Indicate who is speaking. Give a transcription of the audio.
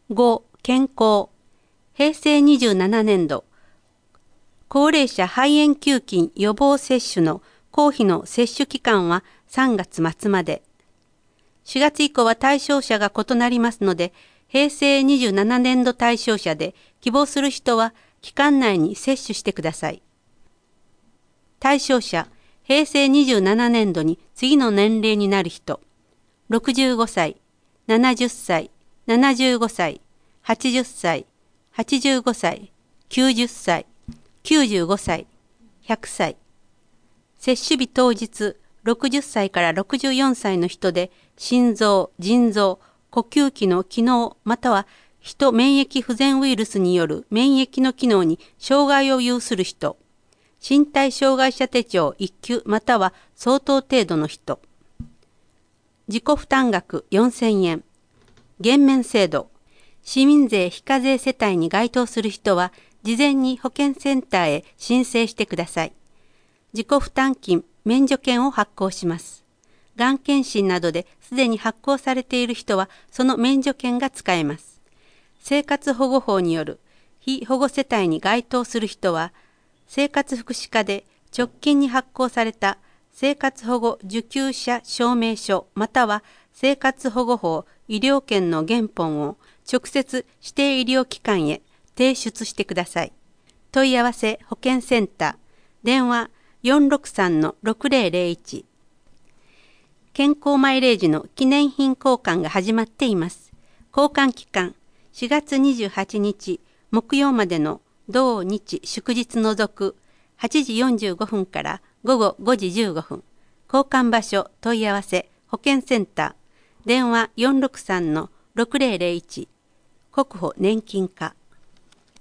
Speaker 1: 5、健康。平成27年度、高齢者肺炎球菌予防接種の公費の接種期間は3月末まで。4月以降は対象者が異なりますので、平成27年度対象者で希望する人は期間内に接種してください。対象者、平成27年度に次の年齢になる人、65歳、70歳、75歳、80歳、85歳、90歳、95歳、100歳。接種日当日、60歳から64歳の人で、心臓、腎臓、呼吸器の機能または人免疫不全ウイルスによる免疫の機能に障害を有する人、身体障害者手帳1級または相当程度の人。自己負担額4000円。減免制度。市民税非課税世帯に該当する人は、事前に保健センターへ申請してください。自己負担金、免除券を発行します。がん検診などですでに発行されている人は、その免除券が使えます。生活保護法による非保護世帯に該当する人は、生活福祉課で直近に発行された生活保護受給者証明書または生活保護法医療券の原本を直接指定医療機関へ提出してください。問い合わせ保健センター、電話 463-6001。健康マイレージの記念品交換が始まっています。交換期間、4月28日木曜までの同日祝日除く8時45分から午後5時15分。交換場所問い合わせ保健センター。電話 463-6001。国保年金課。